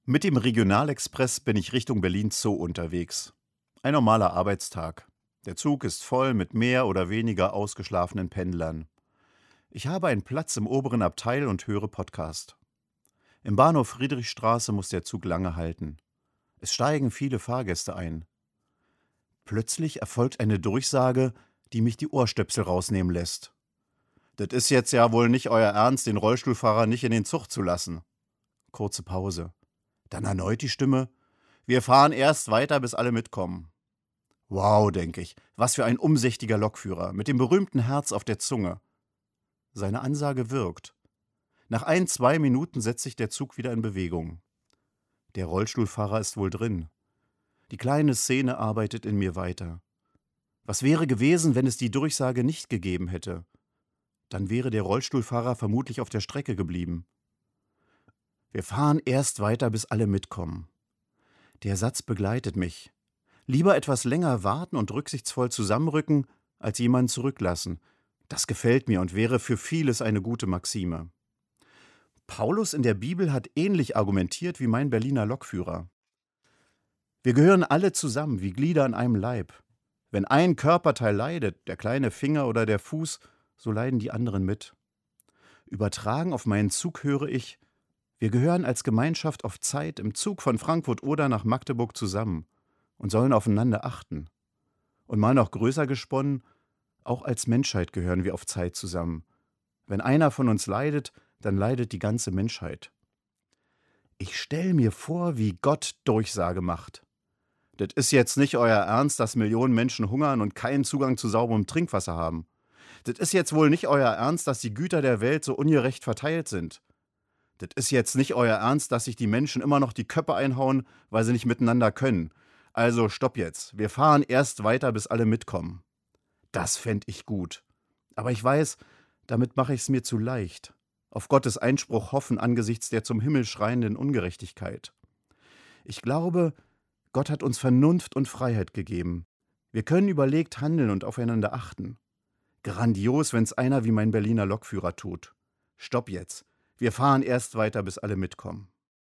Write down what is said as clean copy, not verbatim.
Mit dem Regionalexpress bin ich Richtung Berlin Zoo unterwegs. Ein normaler Arbeitstag. Der Zug ist voll mit mehr oder weniger ausgeschlafenen Pendlern. Ich habe einen Platz im oberen Abteil und höre Podcast. Im Bahnhof Friedrichstraße muss der Zug lange halten. Es steigen viele Fahrgäste ein. Plötzlich erfolgt eine Durchsage, die mich die Ohrstöpsel rausnehmen lässt. Das ist jetzt ja wohl nicht euer Ernst, den Rollstuhlfahrer nicht in den Zug zu lassen. Kurze Pause. Dann erneut die Stimme: Wir fahren erst weiter, bis alle mitkommen. Wow, denke ich, was für ein umsichtiger Lokführer, mit dem berühmten Herz auf der Zunge. Seine Ansage wirkt. Nach 2 Minuten setzt sich der Zug wieder in Bewegung. Der Rollstuhlfahrer ist wohl drin. Die kleine Szene arbeitet in mir weiter. Was wäre gewesen, wenn es die Durchsage nicht gegeben hätte? Dann wäre der Rollstuhlfahrer vermutlich auf der Strecke geblieben. Wir fahren erst weiter, bis alle mitkommen. Der Satz begleitet mich. Lieber etwas länger warten und rücksichtsvoll zusammenrücken, als jemanden zurücklassen. Das gefällt mir und wäre für vieles eine gute Maxime. Paulus in der Bibel hat ähnlich argumentiert wie mein Berliner Lokführer. Wir gehören alle zusammen wie Glieder an einem Leib. Wenn ein Körperteil leidet, der kleine Finger oder der Fuß, so leiden die anderen mit. Übertragen auf meinen Zug höre ich: Wir gehören als Gemeinschaft auf Zeit im Zug von Frankfurt-Oder nach Magdeburg zusammen und sollen aufeinander achten. Und mal noch größer gesponnen: Auch als Menschheit gehören wir auf Zeit zusammen. Wenn einer von uns leidet, dann leidet die ganze Menschheit. Ich stelle mir vor, wie Gott Durchsage macht. Das ist jetzt nicht euer Ernst, dass Millionen Menschen hungern und keinen Zugang zu sauberem Trinkwasser haben. Das ist jetzt wohl nicht euer Ernst, dass die Güter der Welt so ungerecht verteilt sind. Das ist jetzt nicht euer Ernst, dass sich die Menschen immer noch die Köpfe einhauen, weil sie nicht miteinander können. Also stopp jetzt. Wir fahren erst weiter, bis alle mitkommen. Das fänd ich gut. Aber ich weiß, damit mache ich es mir zu leicht. Auf Gottes Einspruch hoffen angesichts der zum Himmel schreienden Ungerechtigkeit. Ich glaube, Gott hat uns Vernunft und Freiheit gegeben. Wir können überlegt handeln und aufeinander achten. Grandios, wenn's einer wie mein Berliner Lokführer tut. Stopp jetzt. Wir fahren erst weiter, bis alle mitkommen.